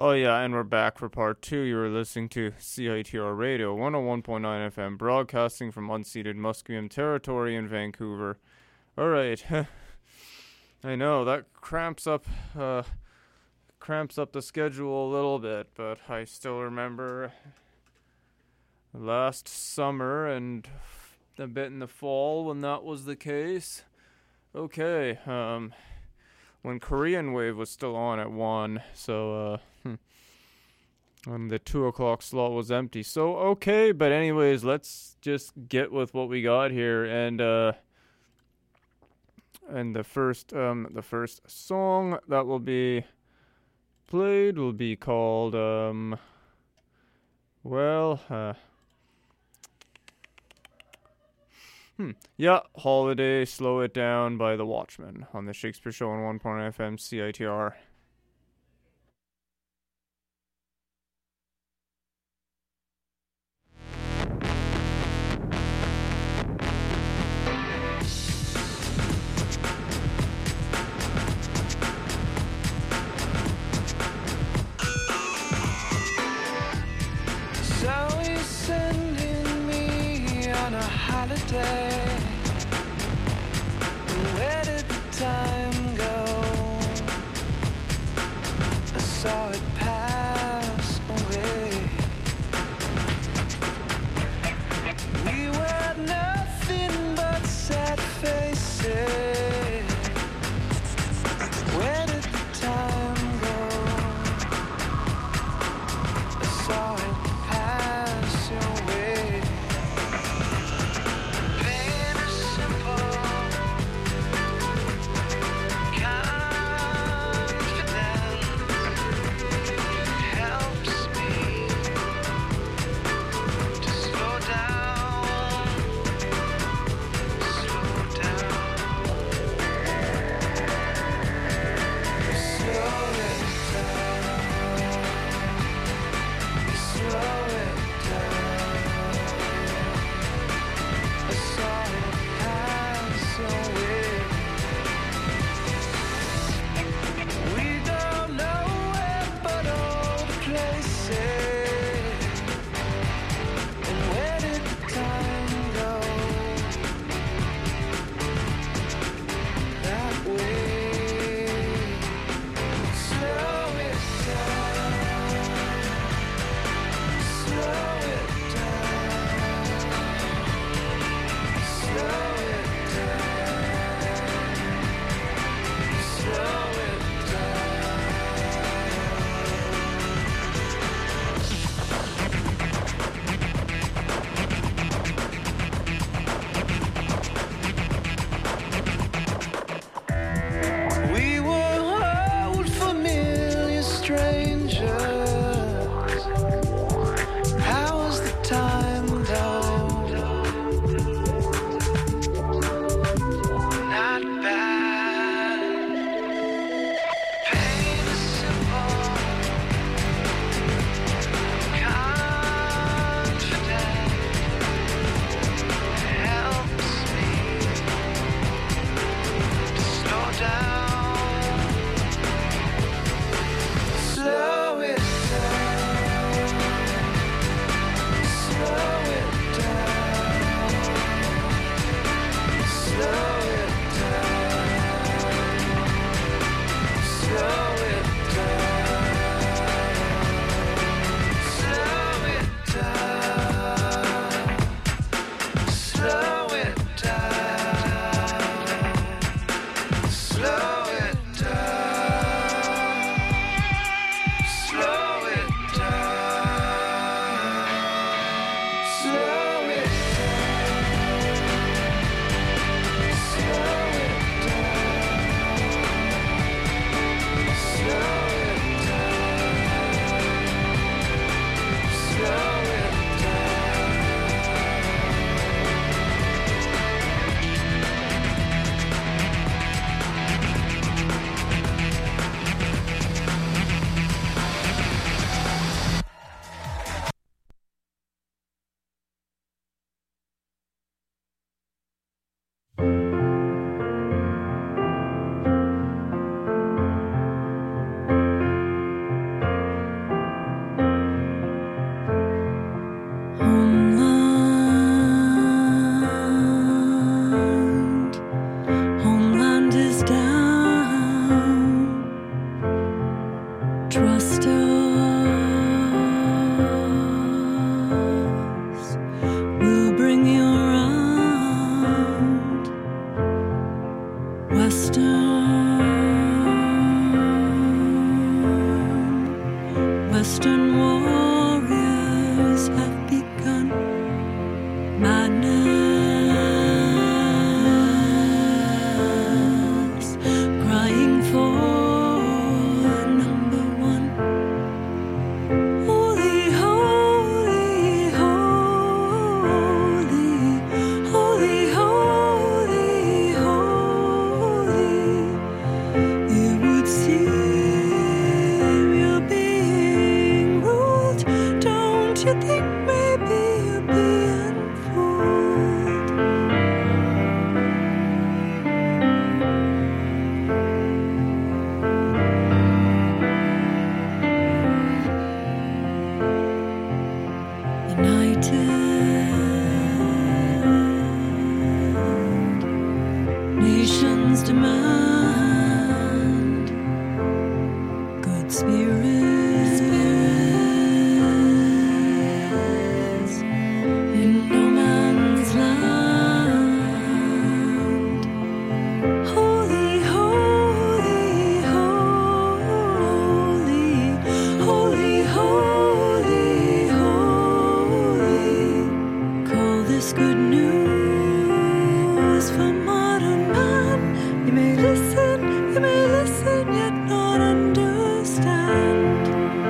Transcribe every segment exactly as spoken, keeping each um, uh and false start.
Oh yeah, and we're back for part two. You were listening to C I T R Radio, one oh one point nine F M, broadcasting from unceded Musqueam territory in Vancouver. Alright, I know, that cramps up, uh, cramps up the schedule a little bit, but I still remember last summer and a bit in the fall when that was the case. Okay, um, when Korean Wave was still on at one, so, uh, hmm. And the two o'clock slot was empty. So, okay, but anyways, let's just get with what we got here. And, uh, and the first, um, the first song that will be played will be called, um, well, uh, hmm, yeah, Holiday, Slow It Down by The Watchmen on the Shakespeare Show on one point nine F M C I T R. Holiday. Where did the time go? I saw it pass away. We were nothing but sad faces. Where did the time go? I saw it pass your way. Confident. Trust us, we'll bring you around. Western, Western warriors have begun madness, crying for number one. Holy, holy, holy, holy, holy, holy. It would seem you're being ruled. Don't you think maybe you're being fooled? United nations demand good spirits in no man's land. Holy, holy, holy, holy, holy, holy. Call this good news for modern man. You may listen, you may listen, yet not understand.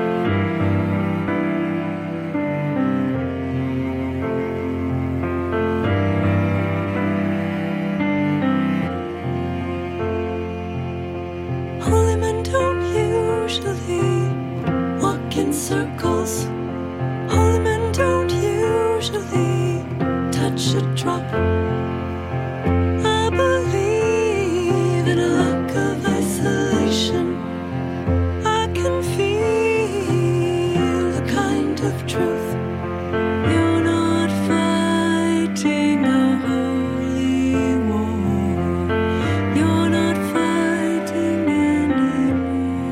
Holy men don't usually walk in circles. Holy men don't usually touch a drop. I believe in a lack of isolation. I can feel the kind of truth. You're not fighting a holy war. You're not fighting anymore.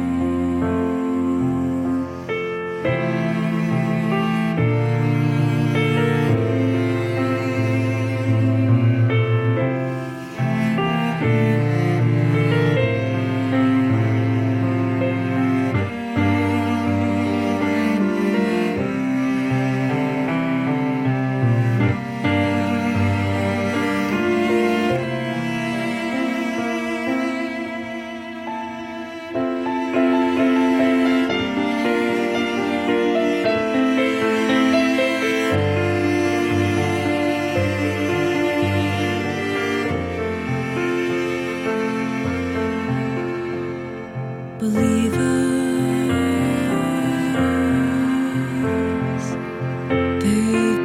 Believers, they've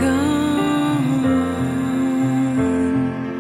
begun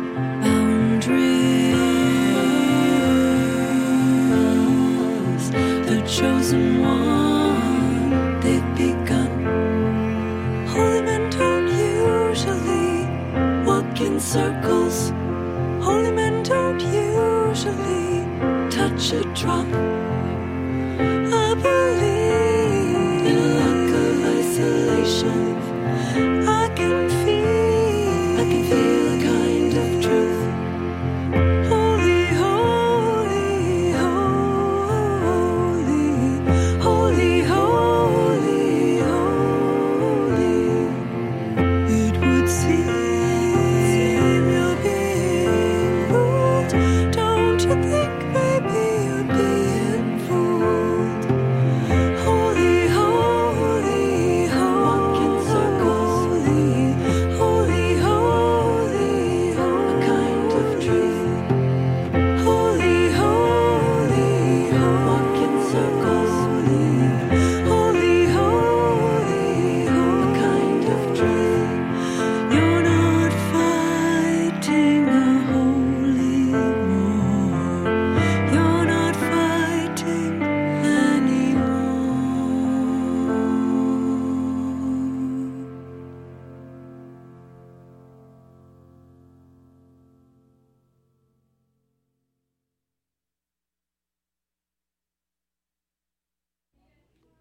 boundaries. The chosen one, they've begun. Holy men don't usually walk in circles. Holy men don't usually touch a drop. I believe in a lack of isolation. I can feel, I can feel a kind of truth. Holy, holy, holy, holy, holy, holy. It would seem you're being ruled. Don't you think maybe you're being fooled?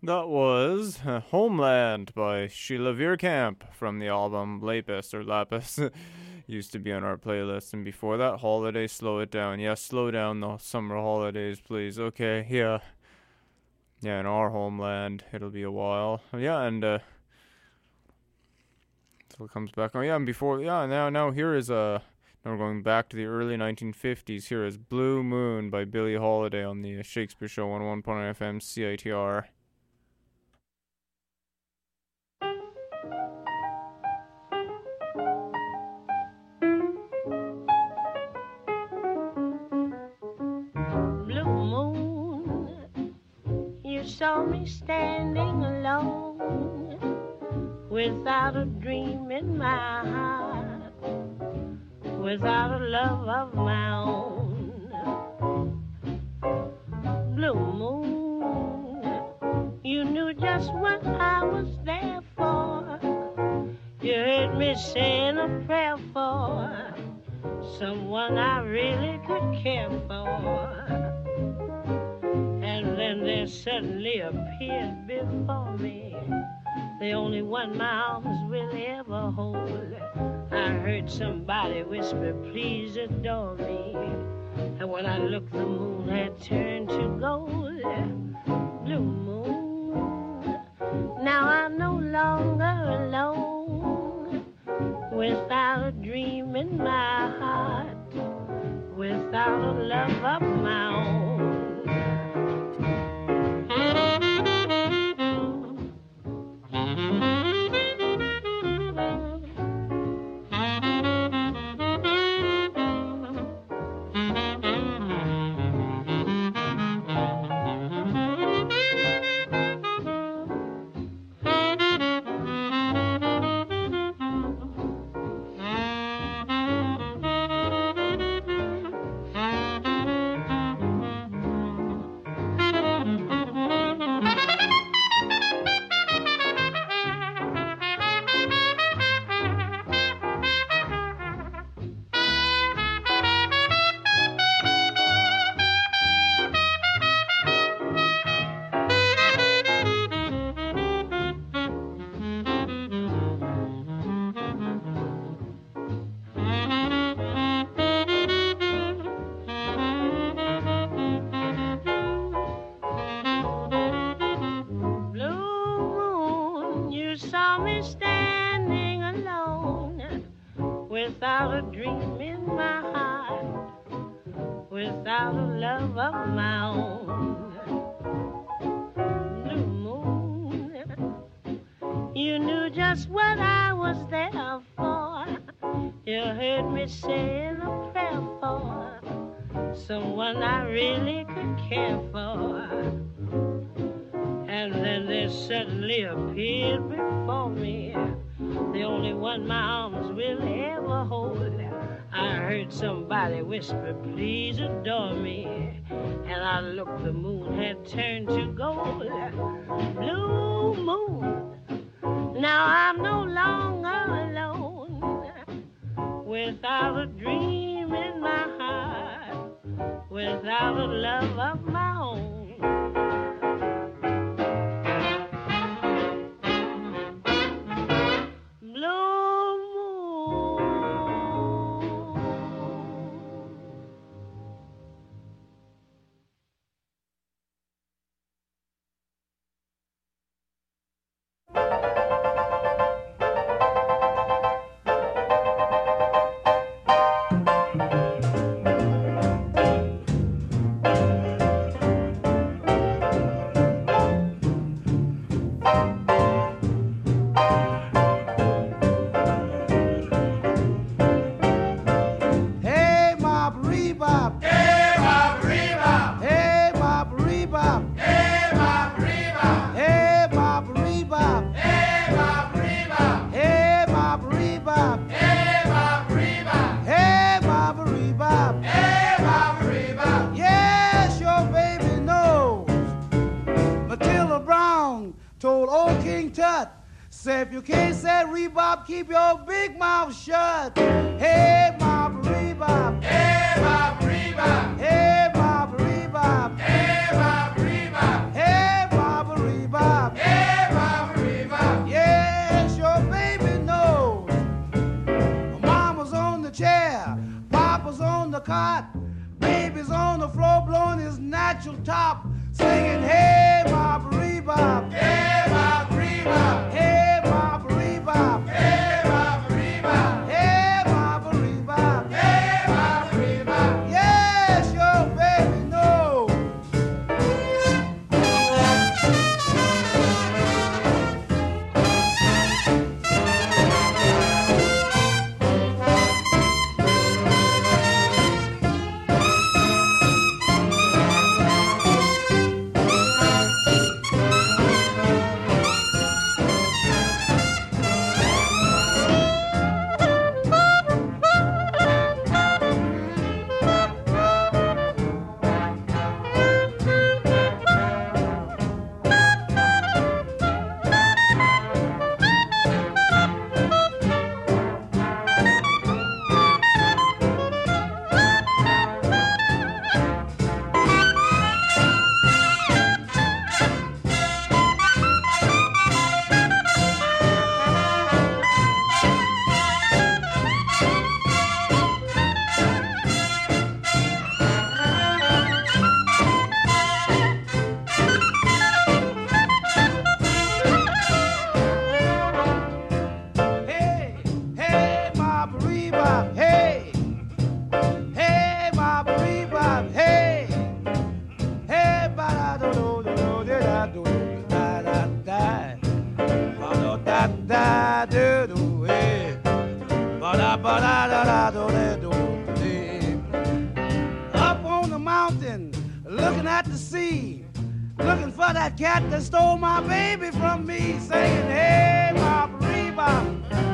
That was uh, Homeland by Sheila Veerkamp from the album Lapis or Lapis. Used to be on our playlist. And before that, Holiday, Slow It Down. Yes, slow down the summer holidays, please. Okay, yeah. Yeah, in our homeland, it'll be a while. Yeah, and uh, so it comes back. Oh, yeah, and before, yeah, now, now here is a. Uh, now we're going back to the early nineteen fifties. Here is Blue Moon by Billie Holiday on the Shakespeare Show on one point nine F M C I T R. Blue moon, you saw me standing alone without a dream in my heart, without a love of my own. Blue moon, you knew just what I was there for. You heard me saying a prayer for someone I really could care for. And then there suddenly appeared before me the only one my arms will ever hold. I heard somebody whisper, please adore me. And when I looked, the moon had turned to gold. Blue moon, now I'm no longer alone, without a dream in my heart, without a love of my own. Without a dream in my heart, without a love of my own. Blue moon, you knew just what I was there for. You heard me saying a prayer for someone I really could care for. And then there suddenly appeared before me the only one my arms will ever hold. I heard somebody whisper, please adore me. And I looked, the moon had turned to gold. Blue moon, now I'm no longer alone, without a dream in my heart, without a love of my own. Say if you can't say rebop, keep your big mouth shut. Hey, Bob Rebop. Hey, Bob Rebop. Hey, Bob Rebop. Hey, Bob Rebop. Hey, Bob Rebop. about that cat that stole my baby from me, singing, hey, Bop, Rebop.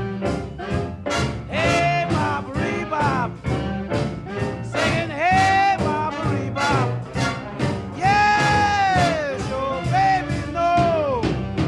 Hey, Bop, Rebop. Singing, hey, Bop, Rebop. Yes, your baby know.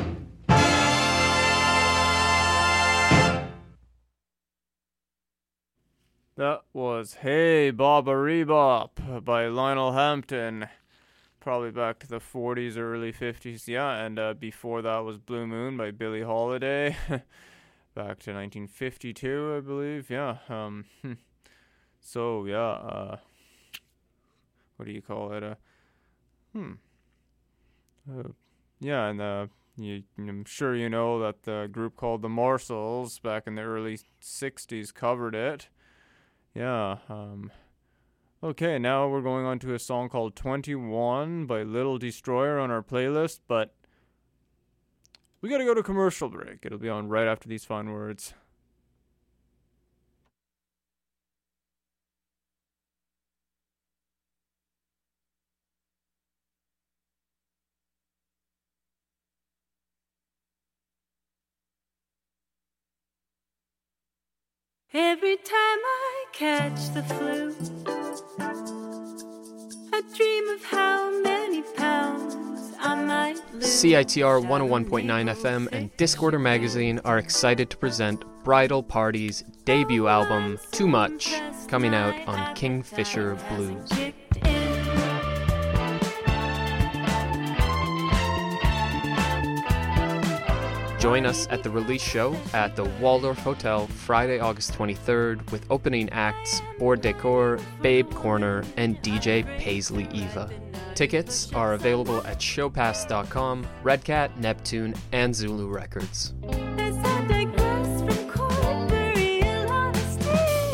That was Hey Baba Rebop by Lionel Hampton. Probably back to the forties or early fifties, yeah. And uh, before that was Blue Moon by Billie Holiday. Back to nineteen fifty-two, I believe, yeah. Um, so, yeah, uh, what do you call it? Uh, hmm. Uh, yeah, and uh, you, I'm sure you know that the group called the Morsels back in the early sixties covered it. Yeah, um, okay, now we're going on to a song called twenty-one by Little Destroyer on our playlist, but we gotta go to commercial break. It'll be on right after these fine words. Every time I catch the flu, I dream of how many pounds I might lose. C I T R one oh one point nine F M and Discorder Magazine are excited to present Bridal Party's debut album, Too Much, coming out on Kingfisher Blues. Join us at the release show at the Waldorf Hotel Friday, August twenty-third with opening acts Board Decor, Babe Corner, and D J Paisley Eva. Tickets are available at showpass dot com, Red Cat, Neptune, and Zulu Records. As I digress from corporeal honesty.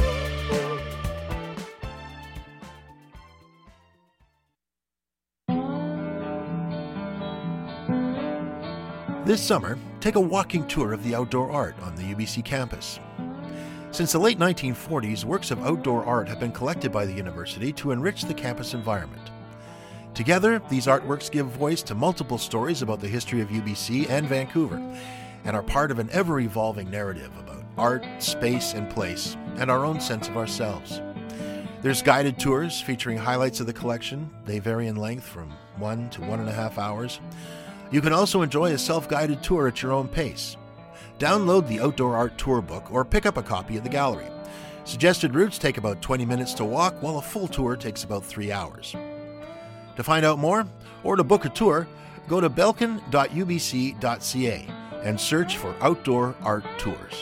This summer, take a walking tour of the outdoor art on the U B C campus. Since the late nineteen forties, works of outdoor art have been collected by the university to enrich the campus environment. Together, these artworks give voice to multiple stories about the history of U B C and Vancouver, and are part of an ever-evolving narrative about art, space, and place, and our own sense of ourselves. There's guided tours featuring highlights of the collection. They vary in length from one to one and a half hours. You can also enjoy a self-guided tour at your own pace. Download the Outdoor Art Tour book or pick up a copy at the gallery. Suggested routes take about twenty minutes to walk, while a full tour takes about three hours. To find out more, or to book a tour, go to belkin dot u b c dot c a and search for Outdoor Art Tours.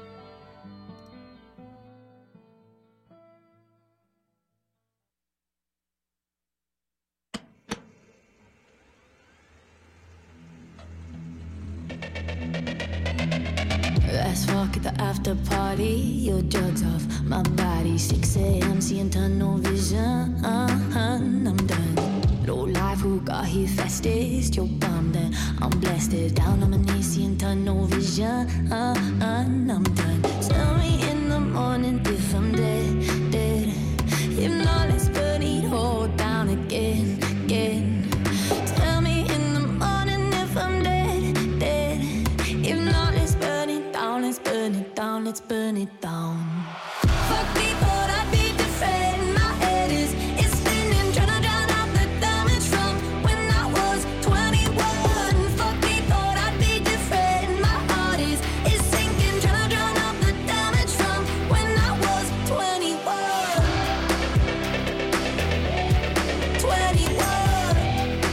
Last walk at the after party, your drugs off my body. six a.m. seeing tunnel vision, uh-huh, I'm done. Low life, who got here fastest? You're bummed and I'm blasted. Down on my knees, seeing tunnel vision, uh-huh, I'm done. Tell me in the morning if I'm dead, dead. If not, let's burn it all down again, again. Tell me in the morning if I'm dead, dead. If not, let's burn it down, let's burn it down, let's burn it down. Fuck me, thought I'd be different. My head is, is spinning, trying to drown out the damage from when I was twenty-one. Fuck me, thought I'd be different. My heart is, is sinking, trying to drown out the damage from when I was twenty-one. twenty-one.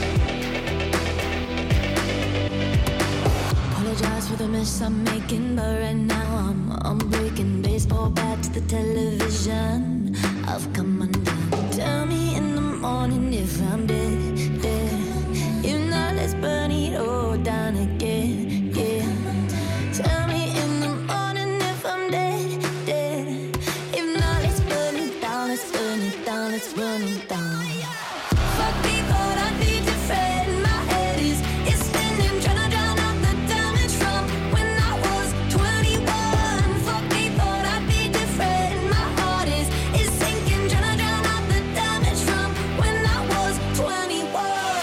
Apologize for the mess I'm making, but right now I'm, I'm breaking. Baseball bat to the television, I've come undone. Tell me in the morning if I'm dead, dead. If not, let's burn it all down again, yeah. Tell me in the morning if I'm dead, dead. If not, let's burn it down, let's burn it down, let's burn it down. Fuck me, thought I'd be different. My head is, is spinning, trying to drown out the damage from when I was twenty-one. Fuck me, thought I'd be different. My heart is, is sinking, trying to drown out the damage from when I was twenty-one.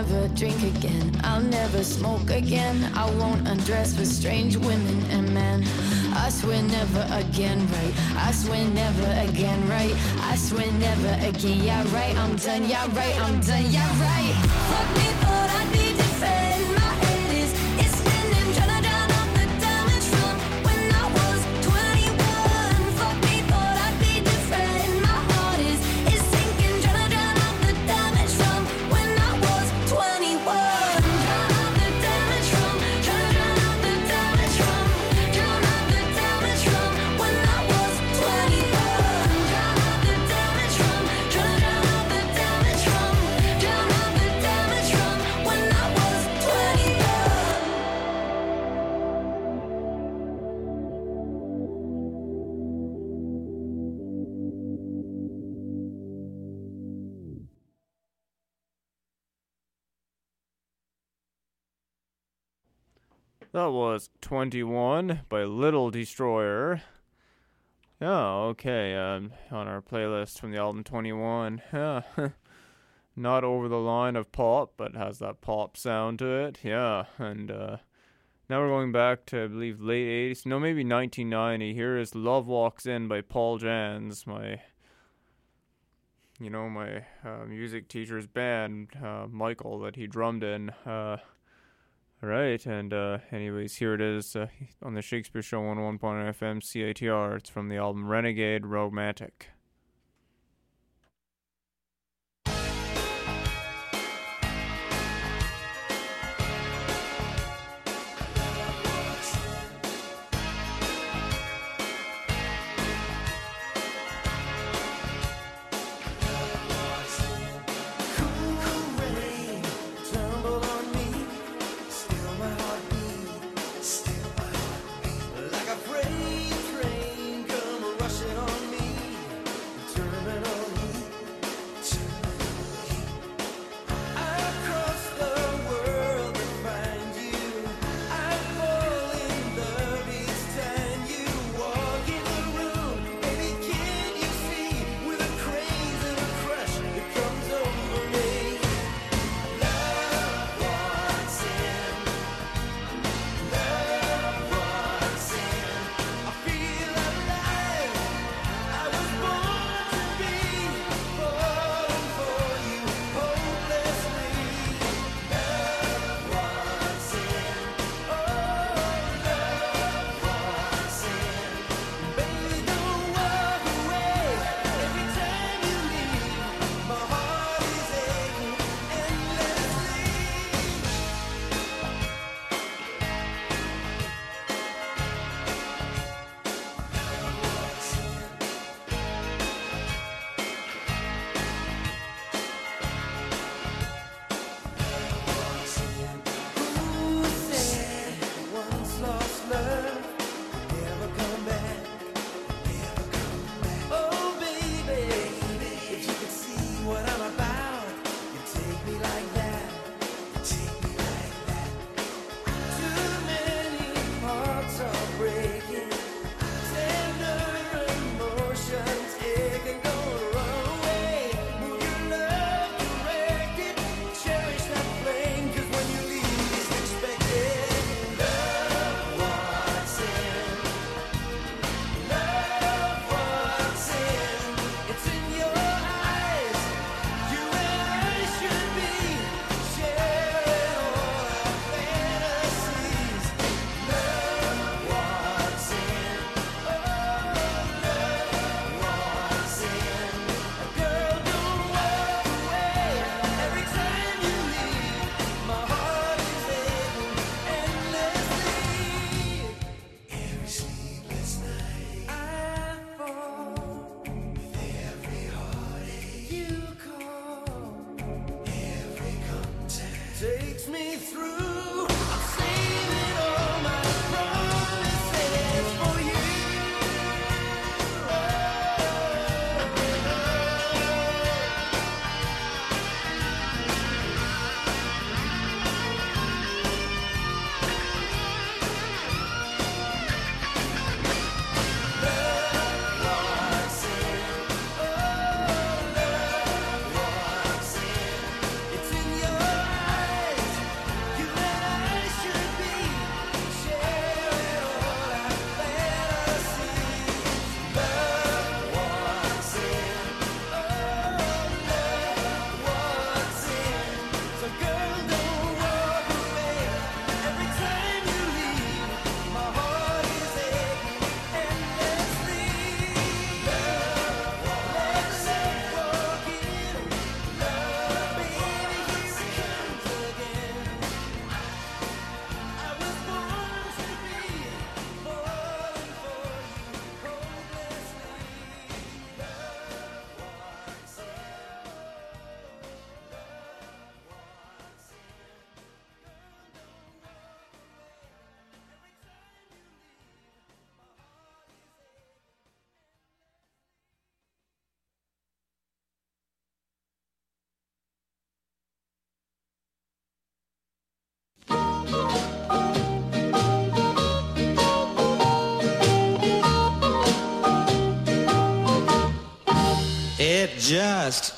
never drink again. I'll never smoke again. I won't undress for strange women and men. I swear never again, right? I swear never again, right? I swear never again, yeah, right? I'm done, yeah, right? I'm done, yeah, right? Fuck me, thought I'd be different. My head is, is spinning, trying to drown out the damage from when I was twenty-one. Fuck me, thought I'd be different. My heart is, is sinking, trying to drown out the damage from when I was twenty-one. Drown out the damage from, trying to drown out the damage from, drown out the damage from when I was twenty-one. Drown out the damage from, trying to drown out the damage from, drown out the damage from when I was twenty-one. That was twenty-one by Little Destroyer. Oh, okay. Um, on our playlist from the album twenty-one. Yeah. Not over the line of pop, but has that pop sound to it. Yeah. And uh, now we're going back to, I believe, late eighties. No, maybe nineteen ninety. Here is Love Walks In by Paul Jans, my, you know, my uh, music teacher's band, uh, Michael, that he drummed in. Uh, Right, and uh, anyways, here it is uh, on the Shakespeare Show on one point nine F M C I T R. It's from the album Renegade Romantic. Like a freight train come rushing on me.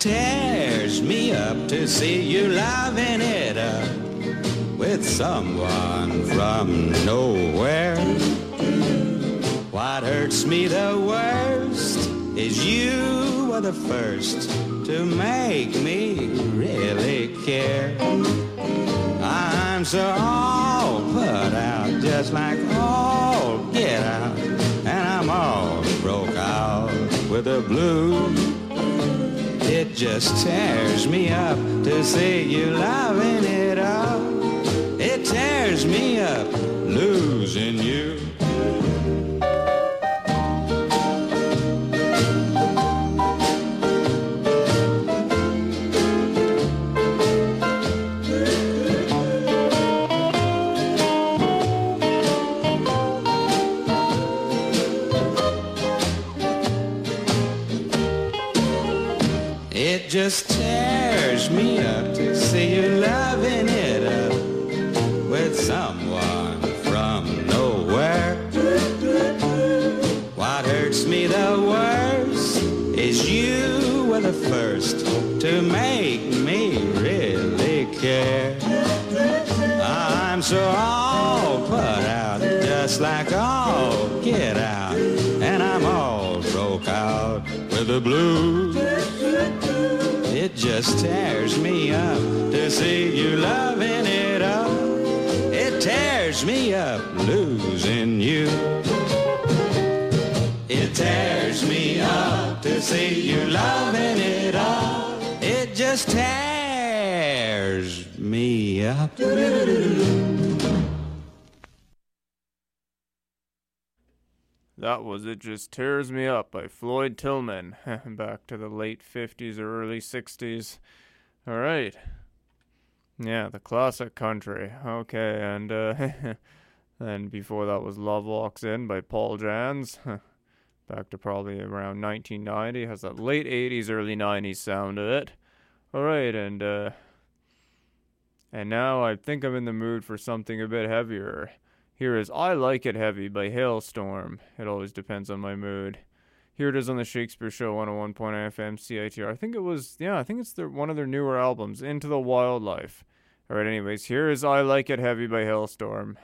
tears me up to see you loving it up with someone from nowhere. What hurts me the worst is you were the first to make me really care. I'm so all put out, just like all get out, and I'm all broke out with the blues. It just tears me up to see you loving it up. It tears me up losing you. It just tears me up to see you loving it up with someone from nowhere. What hurts me the worst is you were the first to make me really care. I'm so all put out, just like all get out, and I'm all broke out with the blues. It just tears me up to see you loving it up. It tears me up losing you. It tears me up to see you loving it up. It just tears me up. That was It Just Tears Me Up by Floyd Tillman. Back to the late fifties or early sixties. All right. Yeah, the classic country. Okay, and uh, and before that was Love Walks In by Paul Jans. Back to probably around nineteen ninety. Has that late eighties, early nineties sound to it. All right, and uh, and now I think I'm in the mood for something a bit heavier. Here is I Like It Heavy by Hailstorm. It always depends on my mood. Here it is on the Shakespeare Show, one oh one point nine F M C I T R. I think it was, yeah, I think it's their, one of their newer albums, Into the Wildlife. Alright, anyways, here is I Like It Heavy by Hailstorm.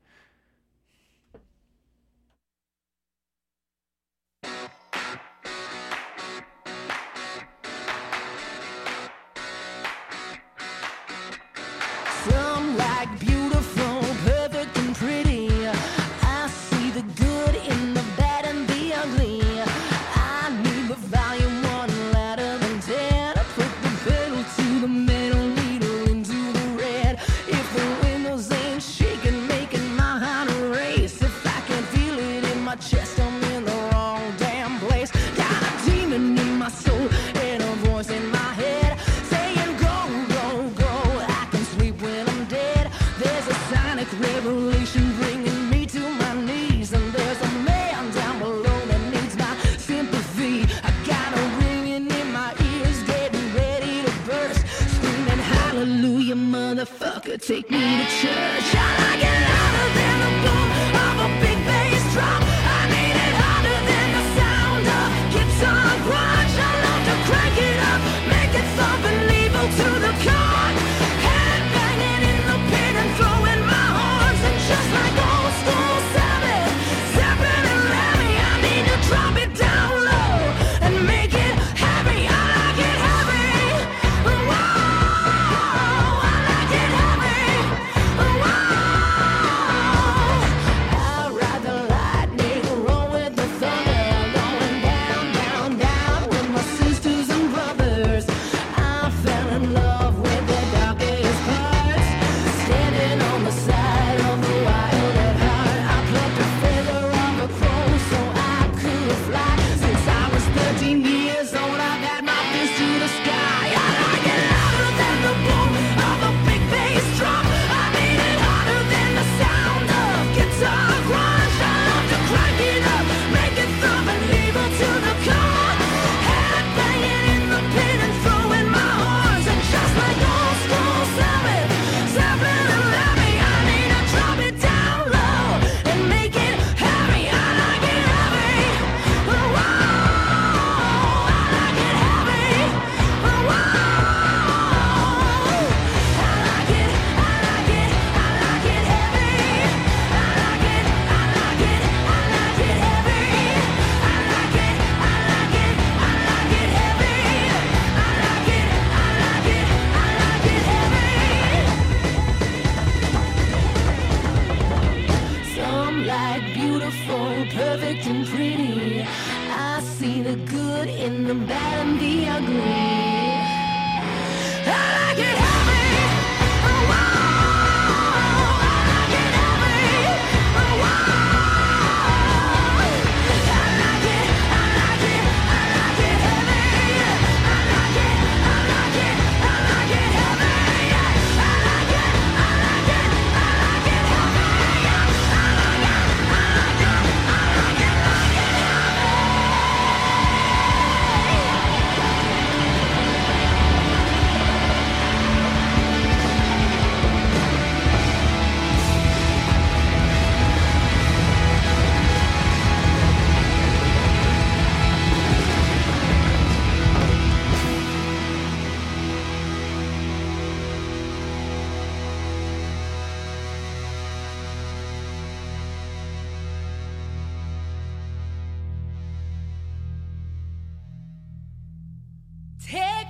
Some like beautiful, perfect and pretty. I see the good in the bad and the ugly. I need the volume one louder than ten. Put the pedal to the metal, needle into the red. If the windows ain't shaking, making my heart race. If I can feel it in my chest, I'm in the wrong damn place. Got a demon in my soul and a voice in my head saying go, go, go. I can sleep when I'm dead. There's a sonic revelation bringing me to my knees, and there's a man down below that needs my sympathy. I got a ringing in my ears, getting ready to burst, screaming hallelujah, motherfucker, take me to church. I like it louder than the boom of a big bass drum. I need it harder than the sound of guitar grunge. I love to crank it up, make it thump and leave to the core. Head banging in the pit and throwing my horns, and just like old school Sabbath, Zeppelin and Lemmy, I need to drop it down low and make it heavy. I like it heavy. Whoa, I like it heavy. Whoa, I ride the lightning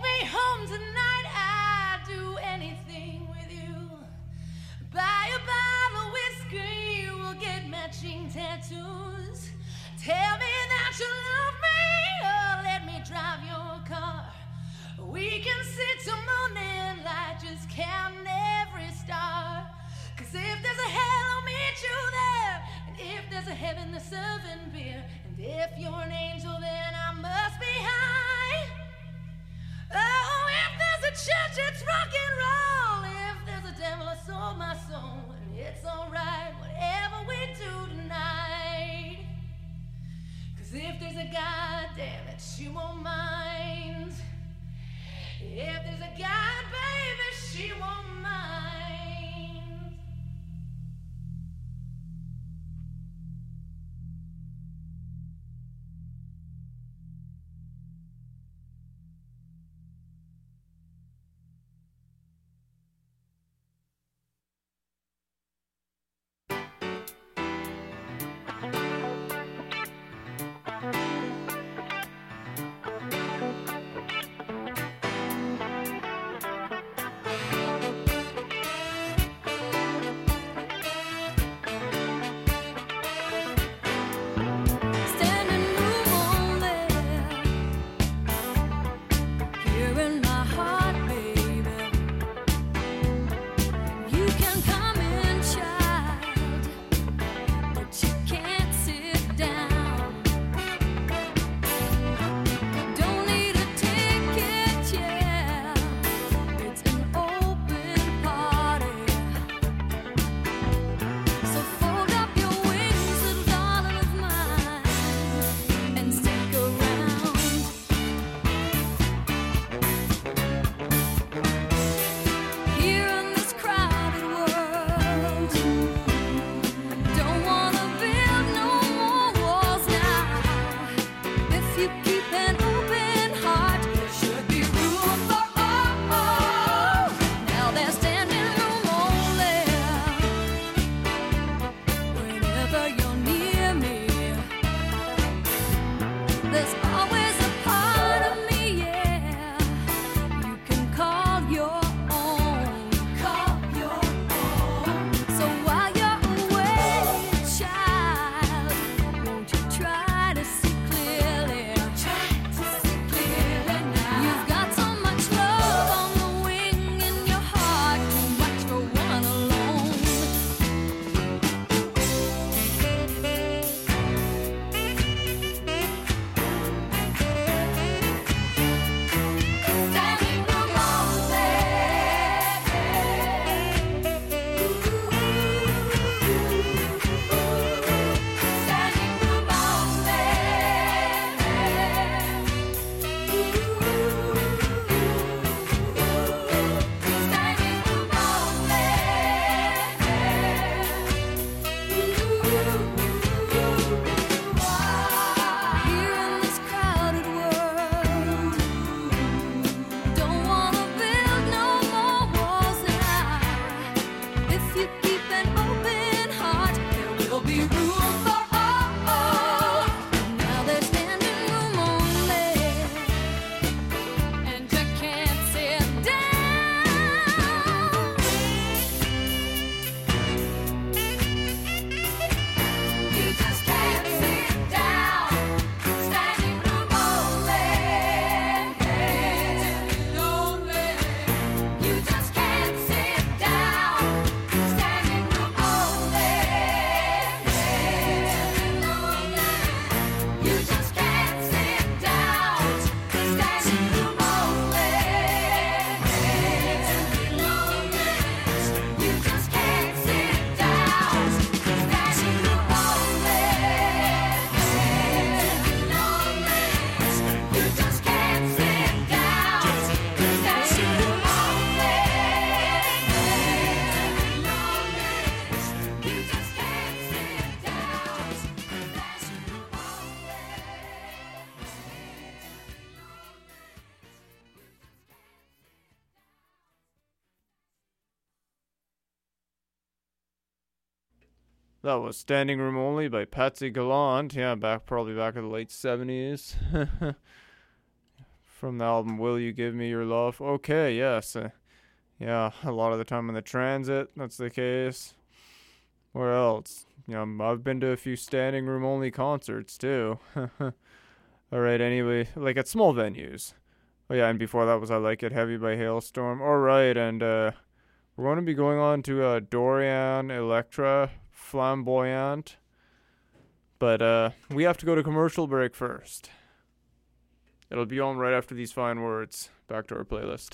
me home tonight, I'd do anything with you. Buy a bottle of whiskey, we'll get matching tattoos. Tell me that you love me, or let me drive your car. We can sit till morning light, just counting every star. Cause if there's a hell, I'll meet you there. And if there's a heaven, they're serving beer. And if you're an angel, then I must be high. Oh, if there's a church, it's rock and roll. If there's a devil, I sold my soul. And it's alright, whatever we do tonight. Cause if there's a God, damn it, she won't mind. If there's a God, baby, she won't mind. That was Standing Room Only by Patsy Gallant. Yeah, back probably back in the late seventies. from the album Will You Give Me Your Love. Okay, yes. Uh, yeah, a lot of the time in the transit, that's the case. Where else? You know, I've been to a few standing room only concerts too. Alright, anyway, like at small venues. Oh yeah, and before that was I Like It Heavy by Hailstorm. Alright, and uh, we're going to be going on to uh, Dorian Electra Flamboyant. But uh, we have to go to commercial break first. It'll be on right after these fine words. Back to our playlist.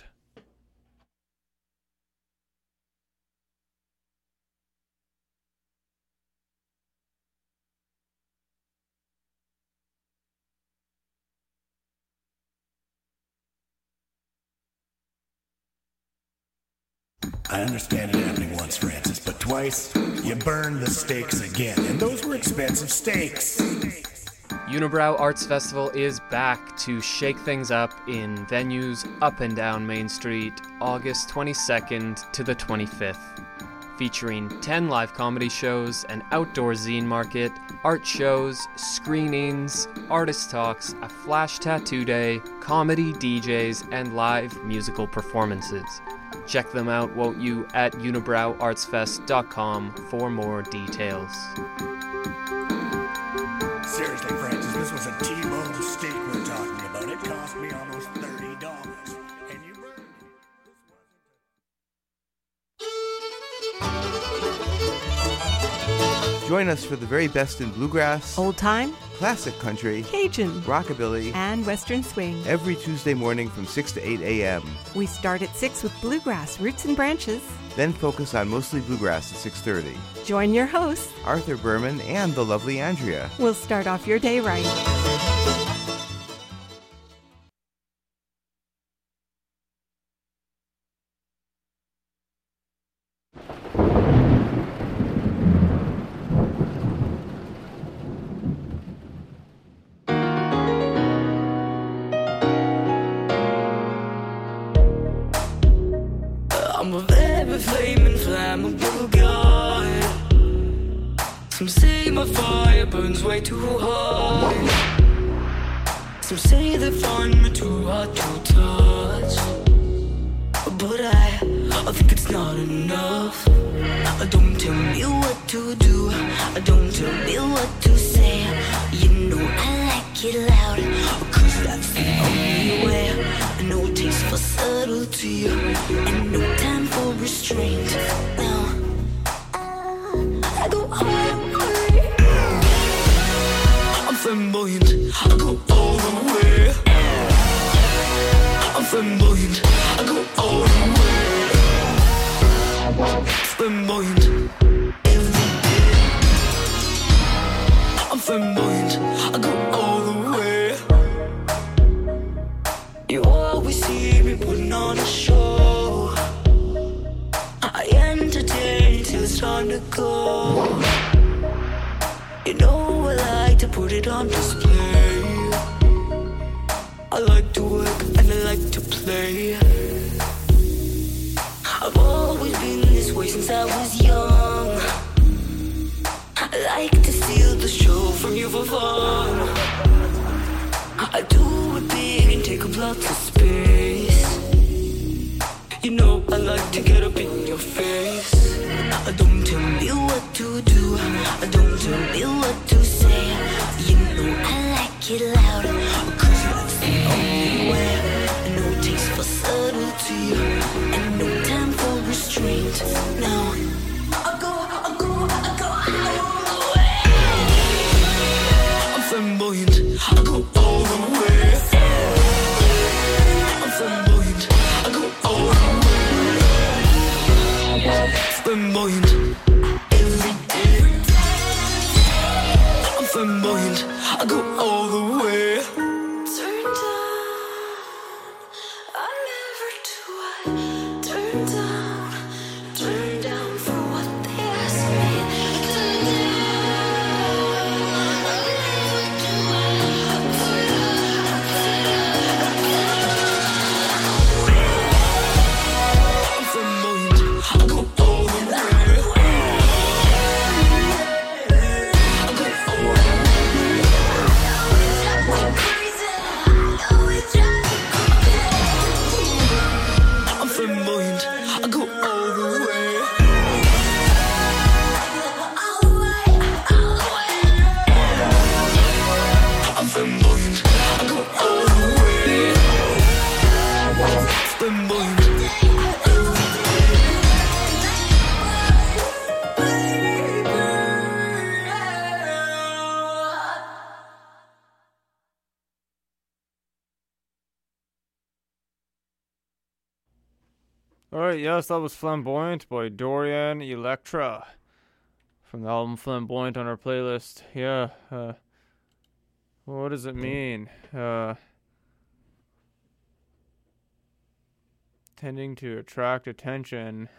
I understand it happening once, Francis, but twice, you burned the stakes again, and those were expensive stakes. Unibrow Arts Festival is back to shake things up in venues up and down Main Street, August twenty-second to the twenty-fifth. Featuring ten live comedy shows, an outdoor zine market, art shows, screenings, artist talks, a flash tattoo day, comedy D Js, and live musical performances. Check them out, won't you, at unibrow arts fest dot com for more details. Seriously, Francis, this was a T-bone steak we're talking about. It cost me almost thirty dollars. And you burned it. Join us for the very best in bluegrass, old time, classic country, Cajun, rockabilly, and western swing. Every Tuesday morning from six to eight a.m. We start at six with bluegrass, roots and branches. Then focus on mostly bluegrass at six thirty. Join your hosts, Arthur Berman and the lovely Andrea. We'll start off your day right. I'm a very flaming, flammable guy. Some say my fire burns way too hard. Some say they find me too hard to touch. But I, I think it's not enough. Don't tell me what to do. Don't tell me what to say. You know I like it loud, cause that's the only way. No taste for subtlety, and no time for restraint. Now I go all the way. I'm flamboyant, I go all the way. I'm flamboyant, I go all the way. Flamboyant, every day. I'm flamboyant, I go all the way. You always see me putting on a show. I entertain till it's time to go. You know I like to put it on display. I like to work and I like to play. I've always been this way since I was young. I like to steal the show from you for fun. I do it big and take up lots of space. You know I like to get up in your face. Don't tell me what to do. Don't tell me what to say. You know I like it loud, cause that's the only way. No taste for subtlety, and no time for restraint. Now I go, I go, I go all the way. I'm flamboyant, I go all the way. I'm flamboyant, I go all the way. Flamboyant, every day. I'm flamboyant, I go all the way. all the way. Alright, yes, that was Flamboyant by Dorian Electra from the album Flamboyant on our playlist. Yeah, uh, what does it mean? Uh, tending to attract attention.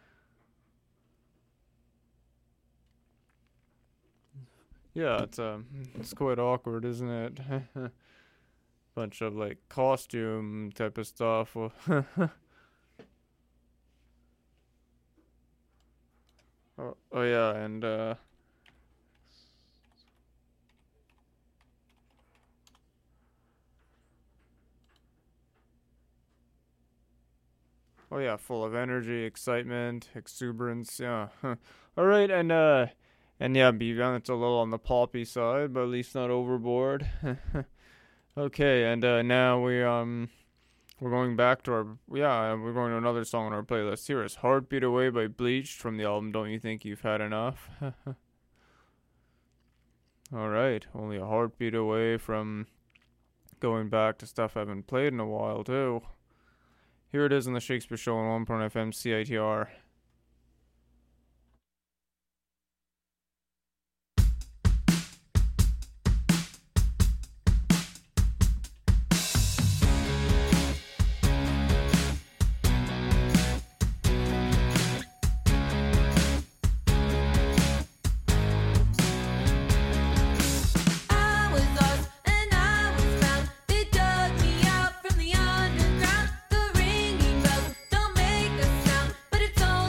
Yeah, it's um, it's quite awkward, isn't it? Bunch of like costume type of stuff. Oh, oh yeah, and uh oh yeah, full of energy, excitement, exuberance, yeah. All right, and uh and yeah, Beyond, it's a little on the poppy side, but at least not overboard. Okay, and uh now we um We're going back to our, yeah, we're going to another song on our playlist. Here is Heartbeat Away by Bleached from the album Don't You Think You've Had Enough? Alright, only a heartbeat away from going back to stuff I haven't played in a while, too. Here it is on the Shakespeare Show on one point F M C I T R. From the underground, the ringing bells don't make a sound, but it's all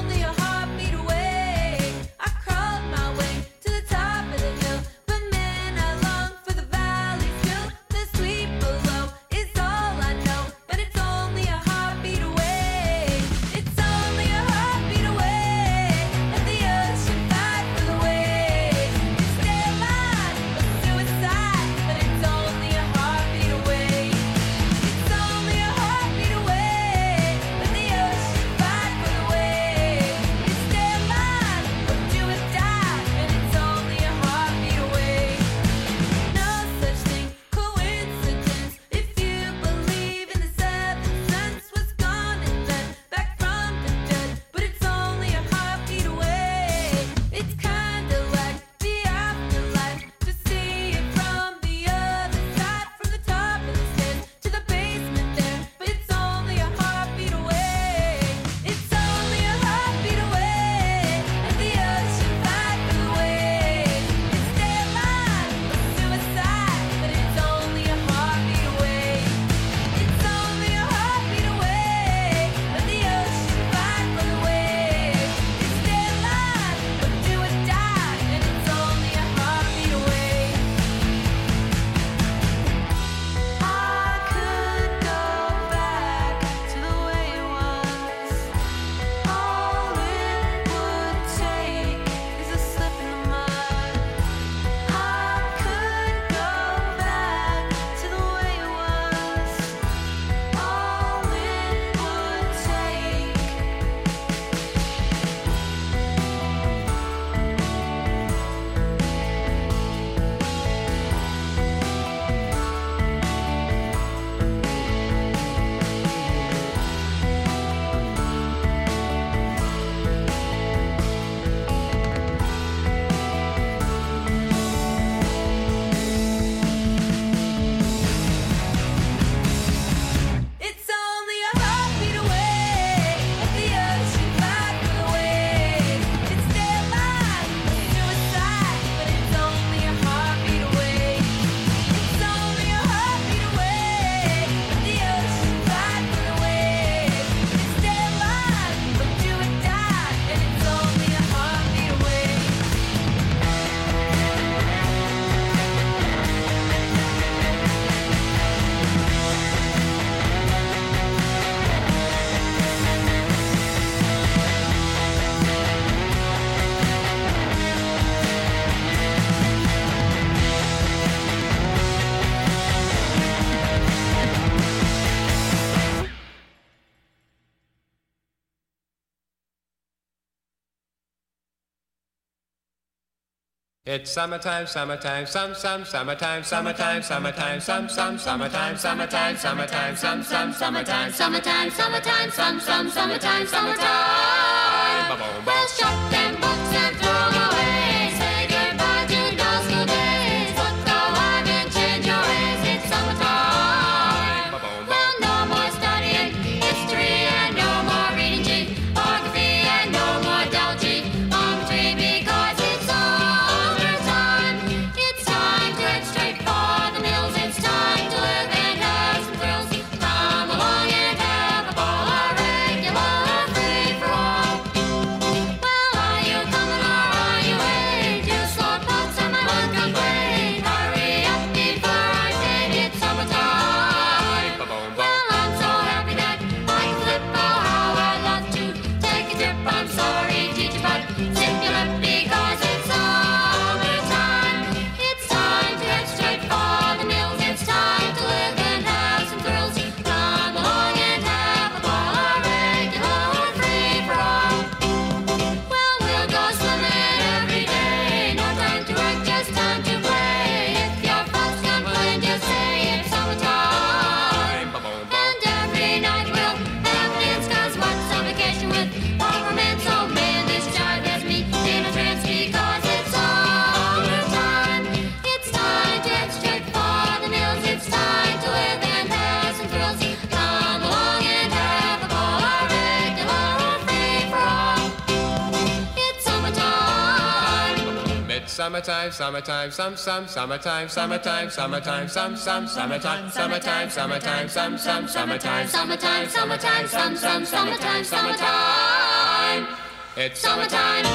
It's summertime, summertime, some, some, summertime, summertime, summertime, some, some, summertime, summertime, summertime, some, some, summertime, summertime, summertime, some, some, summertime, summertime. Well, shut them books and throw 'em away. Say goodbye to those school days. Put the wine and change your ways. It's summertime. Well, no more studying history and no more reading geography and no more geology. Poetry because it's summertime. It's time to head straight for the mills. It's time to live and have some thrills. Come along and have a ball, a regular free for all. Well, are you coming or are you late? You slow boats and my one complaint. Hurry up before I say it's summertime. Well, I'm so happy that I can flip. Oh, how I'd love to take a trip. I'm sorry, teacher, but zip your lip because it's summertime. It's time to head straight for the mills. It's time to live and have some thrills. Come along and have a ball, a regular free for all. Well, we'll go swimming every day. No time to work, just time to play. If your folks complain, just say it's summertime. And every night we'll have dance, 'cause what's a vacation with all romance? Oh man, this jive has me in a trance because it's summertime. It's time to head straight for the mills. It's time to live and have some thrills. Come along and have a ball, a regular free for all. It's summertime. It's summertime, summertime, some, some, summertime, summertime, summertime, some, some, summertime, summertime, summertime, some, some, summertime, summertime, summertime, some, some, summertime, summertime. It's summertime.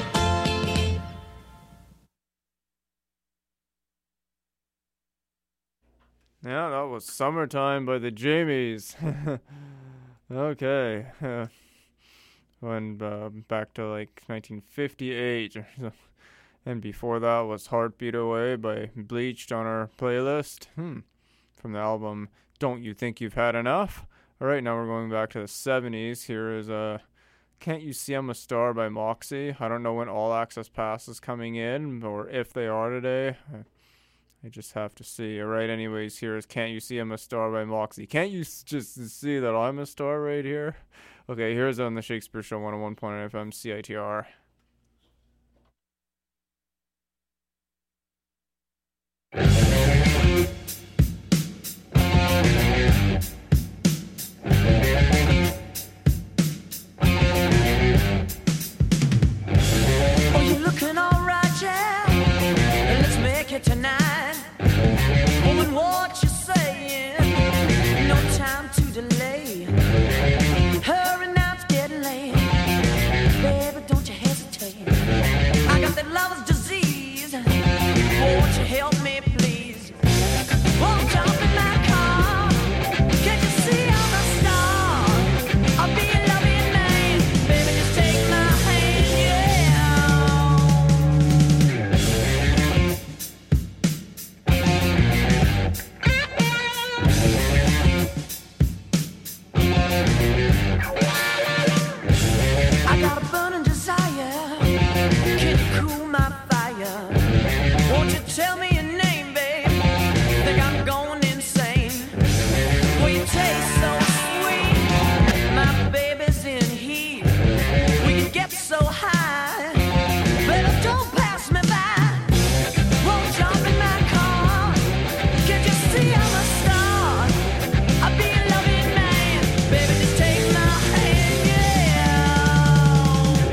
Yeah, that was Summertime by the Jamies. Okay. Uh, went uh, back to like nineteen fifty-eight. or so. And before that was Heartbeat Away by Bleached on our playlist. Hmm. From the album Don't You Think You've Had Enough? Alright, now we're going back to the seventies. Here is uh, Can't You See I'm a Star by Moxie. I don't know when All Access Pass is coming in or if they are today. I, I just have to see. Alright, anyways, here is Can't You See I'm a Star by Moxie. Can't you s- just see that I'm a star right here? Okay, here's on the Shakespeare Show one oh one point nine F M C I T R. Oh, you're looking alright, yeah. Let's make it tonight. Woman, what you saying? No time to delay. Hurry now, it's getting late. Baby, don't you hesitate. I got that lover's disease. Won't you help me, please? Won't jump in my car? Can't you see I'm a star? I'll be a loving man. Baby, just take my hand, I got a burning desire. Can you cool my fire? Won't you tell me your name, babe? Think I'm going insane. Well, you taste so sweet. My baby's in heat. We can get so high. Baby, don't pass me by. Won't jump in my car. Can't you see I'm a star? I'll be a loving man. Baby, just take my hand, yeah.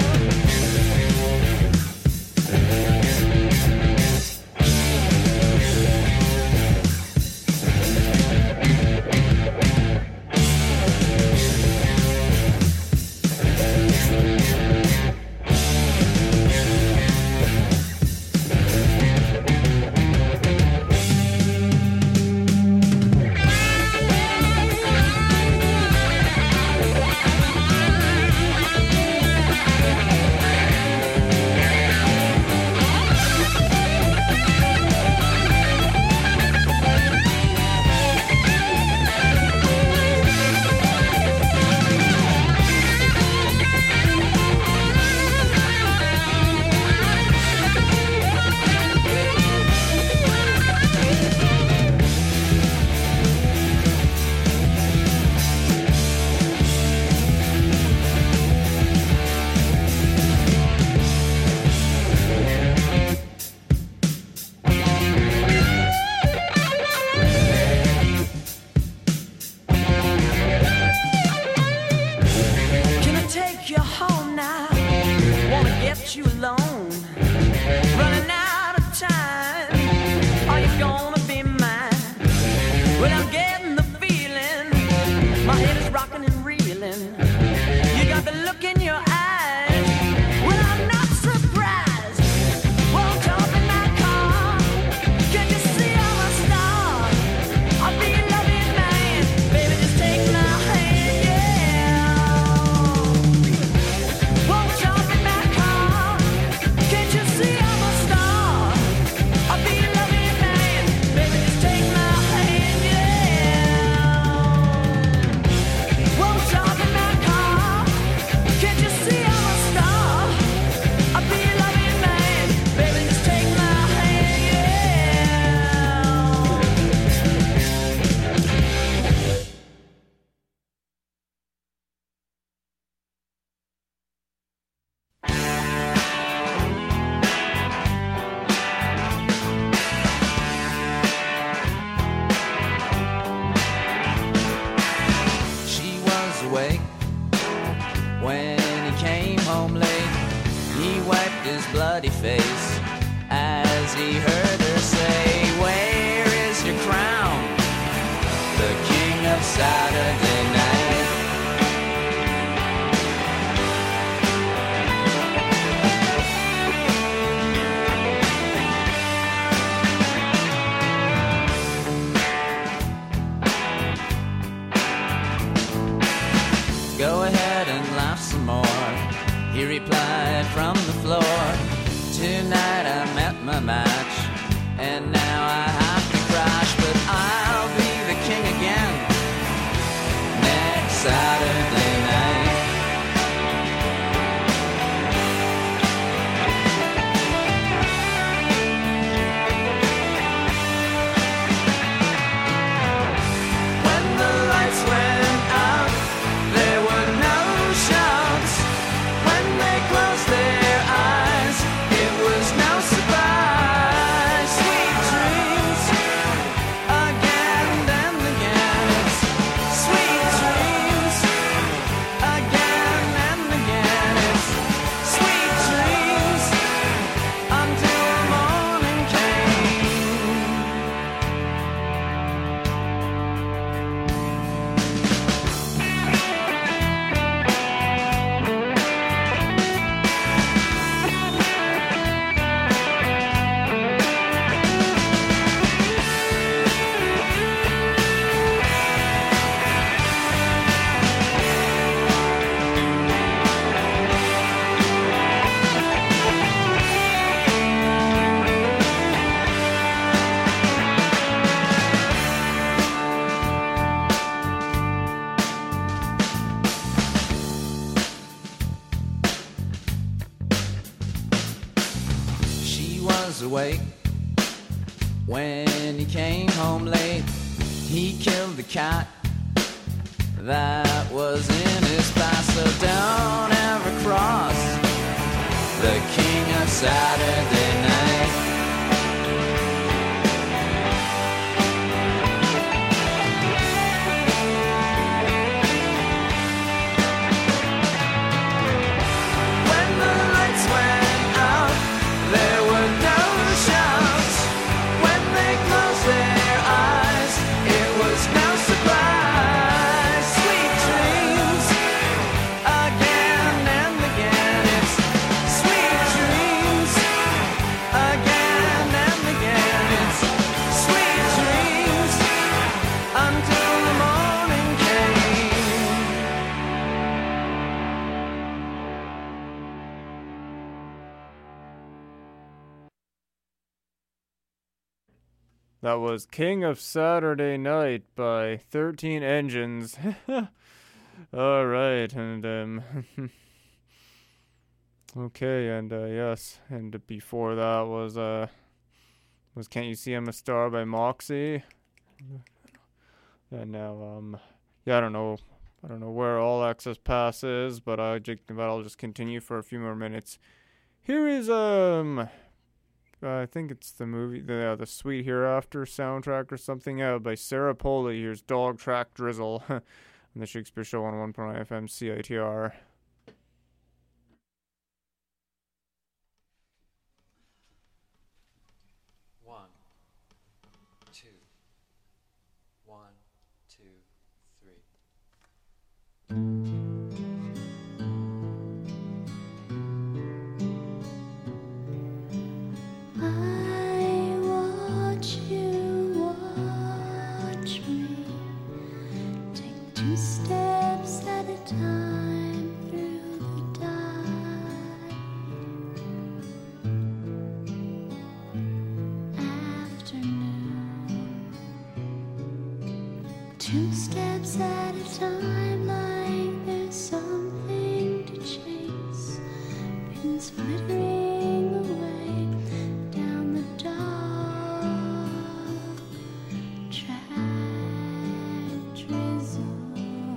left you alone, running out of time. Are you gonna be mine? Well, I'm getting the feeling, my head is rocking and reeling. You got the look in your eyes. Well, I'm not surprised. Won't jump in my car. Can you see I'm a star? I'll be a loving man. Baby, just take my hand, yeah. Won't jump in my car. Can't you see I'm a star? I'll be a loving man. Baby, just take my hand, yeah. Won't jump in my car. Can't you see I'm a star? I'll be a loving man. Baby, just take my hand, yeah. She was awake when he came home late. He wiped his bloody face as he heard her say, "Where is your crown, the king of Saturday night?" Go ahead and laugh some more, he replied from the floor. Tonight I met my match, and now I have to crash, but I'll be the king again next Saturday night. When the lights went out, there were no shouts. When they closed their eyes, it was no surprise. Sweet dreams, again and again. It's sweet dreams, again and again. It's sweet dreams until morning came. She was awake when he came home late. He killed the cat that was in his path. So don't ever cross the king of Saturday night. When the lights went out, there were no shouts. When they closed their eyes, it was no surprise. Sweet dreams, again and again. It's sweet dreams, again and again. It's sweet dreams until the morning came. That was King of Saturday Night by thirteen Engines. All right, and um, okay, and uh, yes, and before that was uh, was Can't You See I'm a Star by Moxie. And now um, yeah, I don't know, I don't know where All Access Pass is, but I ju- but I'll just continue for a few more minutes. Here is um. Uh, I think it's the movie, the uh, the Sweet Hereafter soundtrack or something. Uh, by Sarah Polley. Here's Dog Track Drizzle on the Shakespeare Show on one point nine F M C I T R. One, two, one, two, three. I watch you watch me take two steps at a time through the dark afternoon. Two steps at a time, like there's something to chase. Pins flittering away down the dark track drizzle.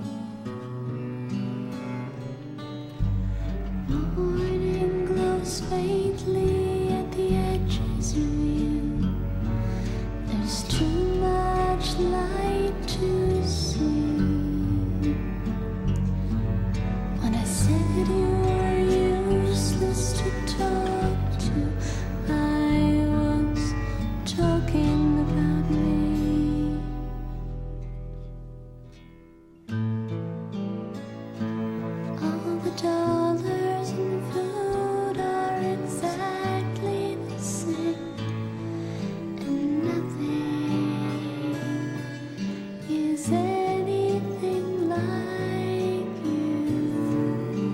Morning glows faintly at the edges of you. There's too much light to see. When I said you were useless to talk to, I was talking about me. All the dollars in the food are exactly the same, and nothing is anything like you.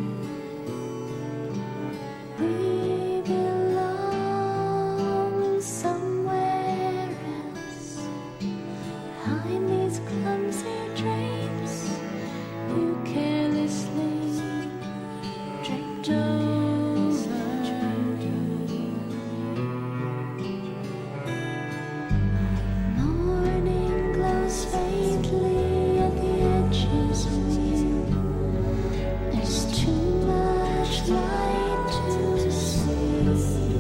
We belong somewhere else, behind these clumsy drapes you carelessly draped over. Morning glows faintly at the edges of you. There's too much light to see.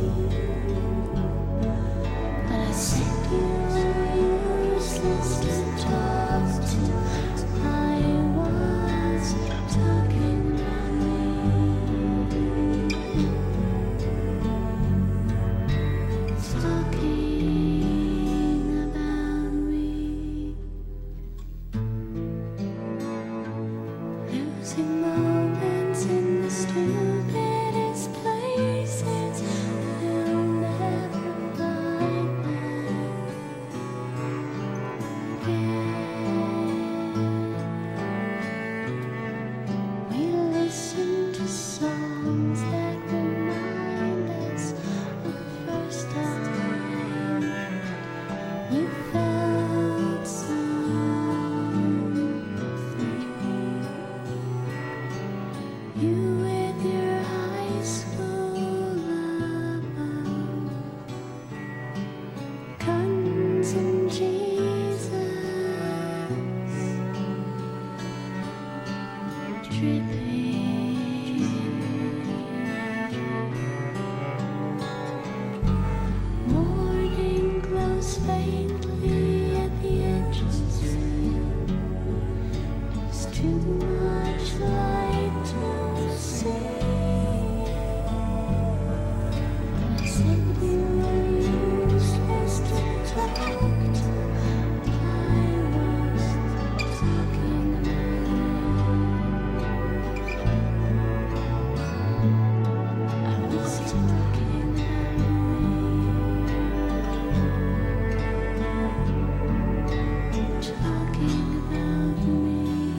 But I said you were useless to talk to. I was talking about me. Talking about me. Losing moments in the stupidest places we'll never find back again. We listen to songs that remind us of the first time we felt something. You with your high school lover, guns and Jesus, dripping. Morning glows faintly at the edges. There's too much light to see. I said you were useless to talk to. I was talking about me. I was talking about me. Talking about me.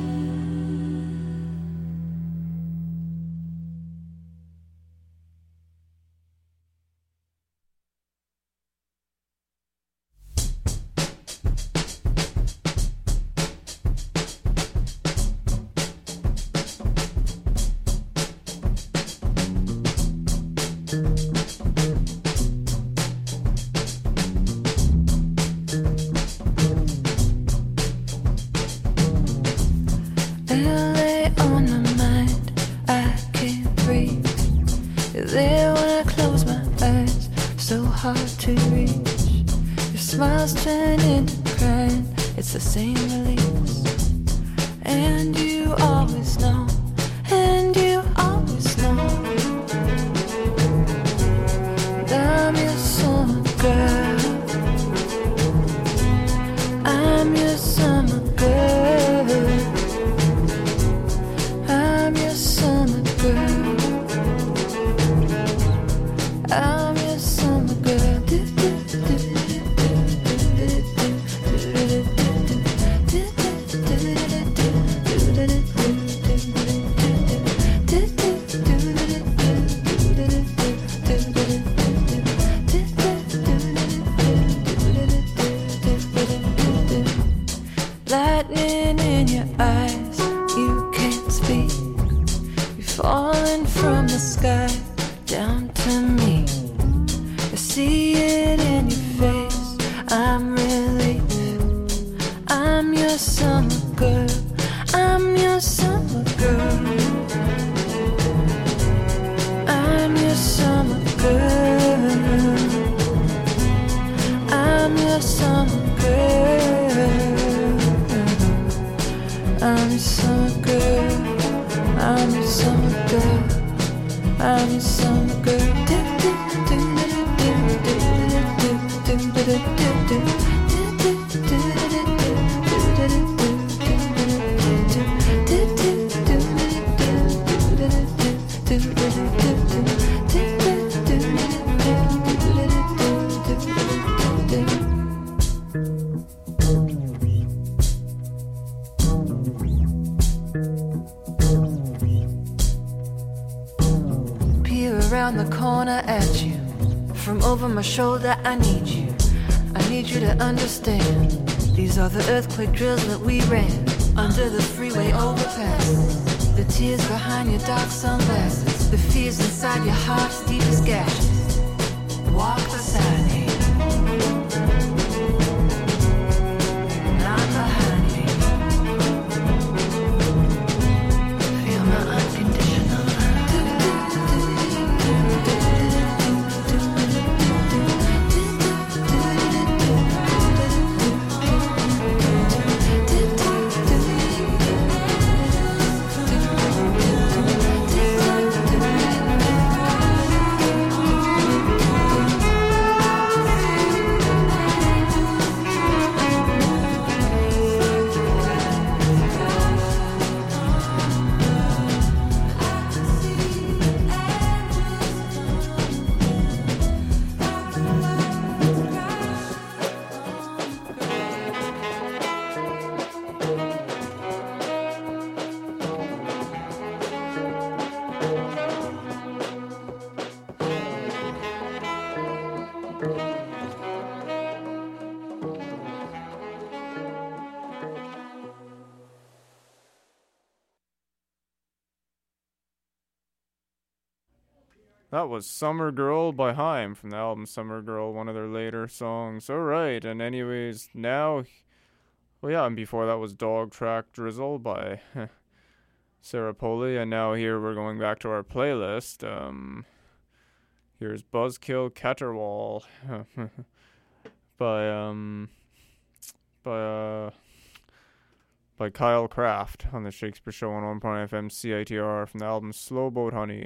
L A on my mind, I can't breathe. You're there when I close my eyes, so hard to reach. Your smiles turn into crying, it's the same release. And you always know, and you always know that I'm your summer girl. I'm some girl. Peer around the corner at you. From over my shoulder, I need you. I need you to understand. These are the earthquake drills that we ran under the freeway overpass. The tears behind your dark sunglasses. The fears inside your heart's deepest gashes. Walk beside me. Not behind me. Feel my unconditional That was Summer Girl by Haim from the album Summer Girl, one of their later songs. Alright, and anyways, now... Well, yeah, and before that was Dog Track Drizzle by Sarah Poley, and now here we're going back to our playlist. Um, here's Buzzkill Caterwaul by, um... by, uh... by Kyle Kraft on the Shakespeare Show on one point nine F M C I T R from the album Slow Boat Honey.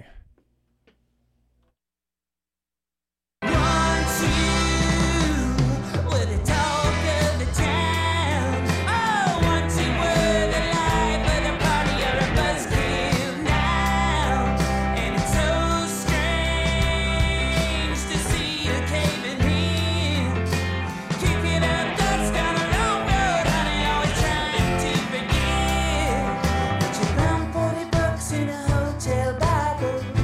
Forty bucks in a hotel Bible.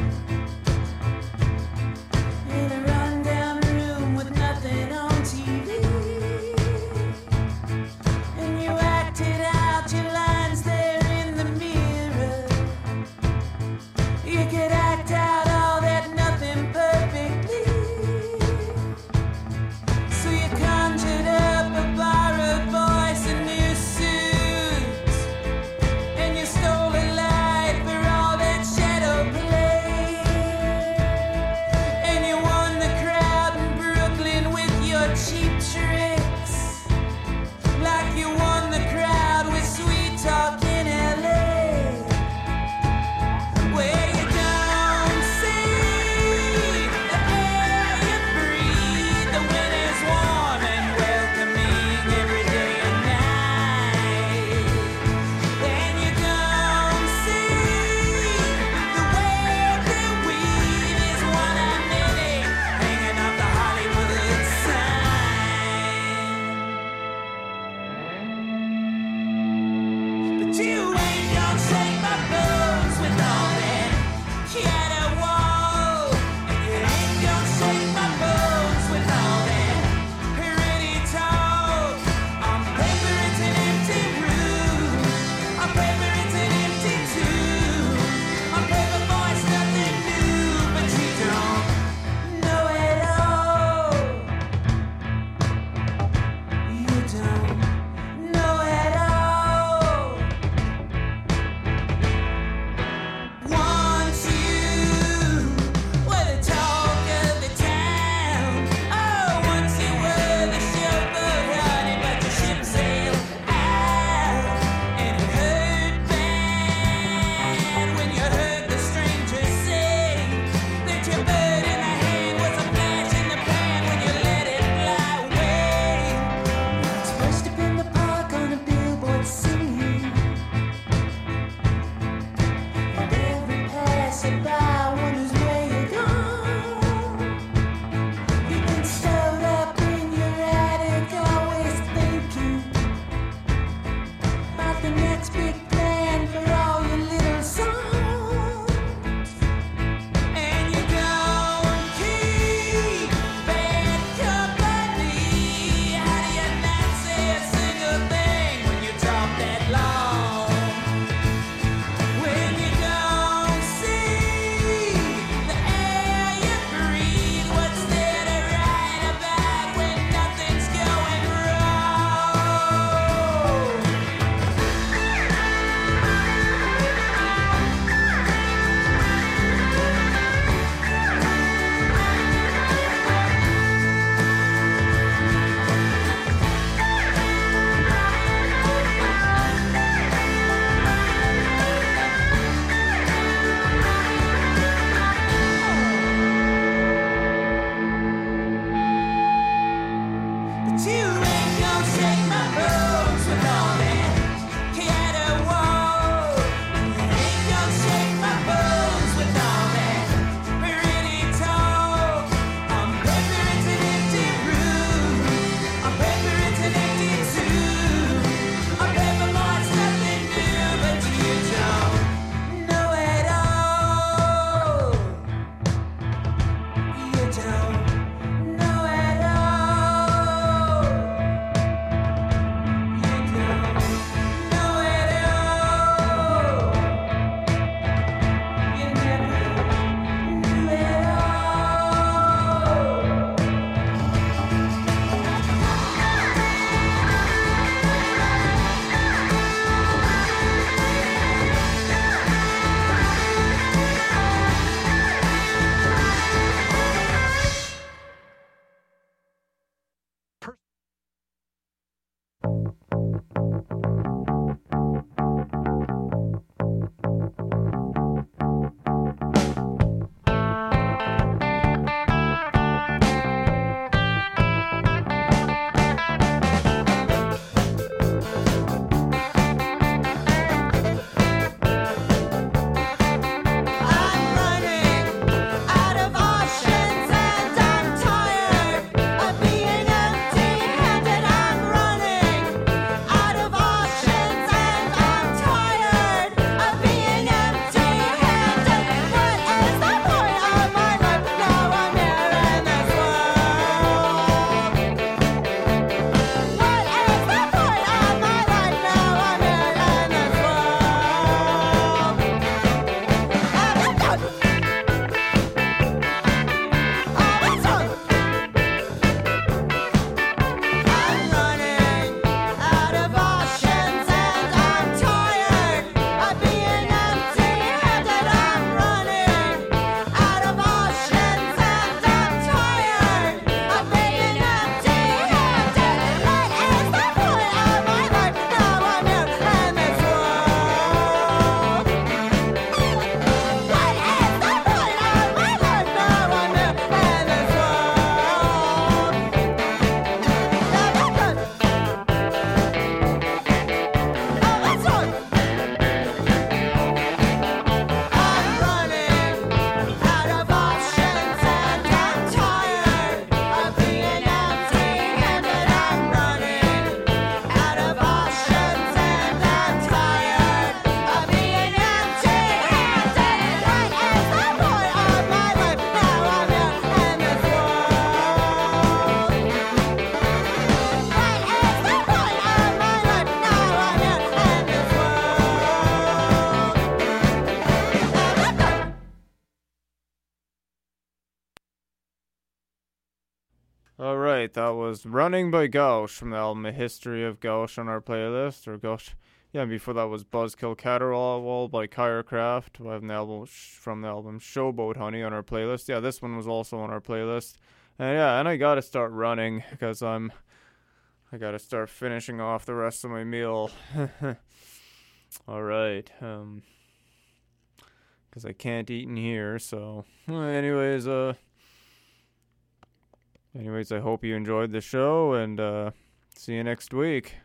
Alright, that was Running by Gauche from the album A History of Gauche on our playlist, or Gauche. Yeah, before that was Buzzkill Caterwaul by Chirecraft. We have the album sh- from the album Showboat Honey on our playlist. Yeah, this one was also on our playlist. And yeah, and I gotta start running because I'm, I gotta start finishing off the rest of my meal. Alright, um, because I can't eat in here, so, well, anyways, uh, anyways, I hope you enjoyed the show, and, uh, see you next week.